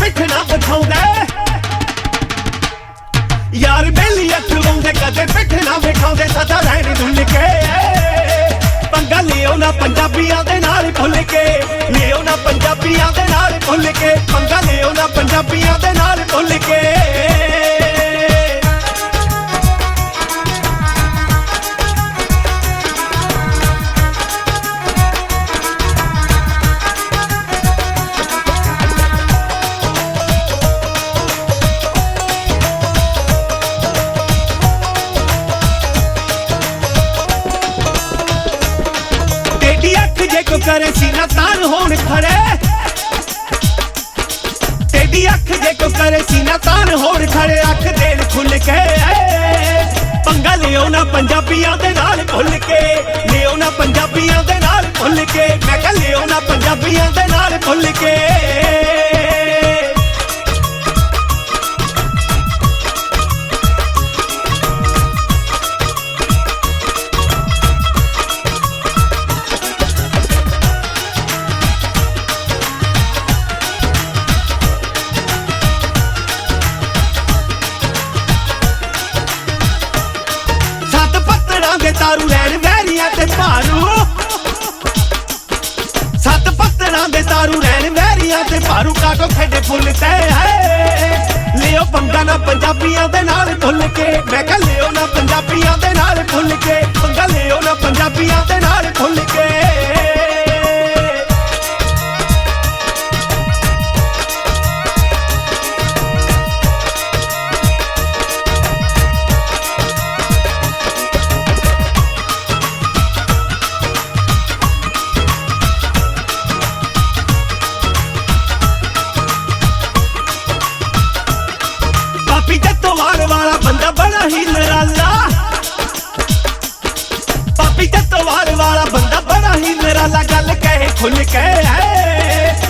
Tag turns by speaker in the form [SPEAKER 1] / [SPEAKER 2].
[SPEAKER 1] पिठ ना बिठाउंदे यार बेली अखवाउंदे कदे पिठ ना बिठाउंदे सदा रहने धुल के पंगा लियो ना पंजाबियां दे नाल भुल के लियो ना पंजाबियां दे नाल भुल के पंगा लियो ना पंजाबियां दे नाल भुल के करे सीना तान होन खड़े तेरी अख जे को करे सीना तान होन खड़े अख देन खुल के पंगा लियो ना पंजाबियां दे नाल भुल के लियो ना पंजाबियां दे नाल भुल के मैं कह लियो ना पंजाबियां दे नाल भुल के तारू लैन वैरिया ते भारू सत पत्तरां दे तारू लैन वैरिया ते भारू काटो खेडे फुल ते लियो पंगा ना पंजाबियां दे नाल भुल के मैं कह लियो ना पंजाबियां दे नाल भुल के पंगा लियो ना पंजाबियां दे नाल भुल के वाला बंदा बड़ा ही निराला पापी तत्वार वाला बंदा बड़ा ही निराला गल कहे खुल के है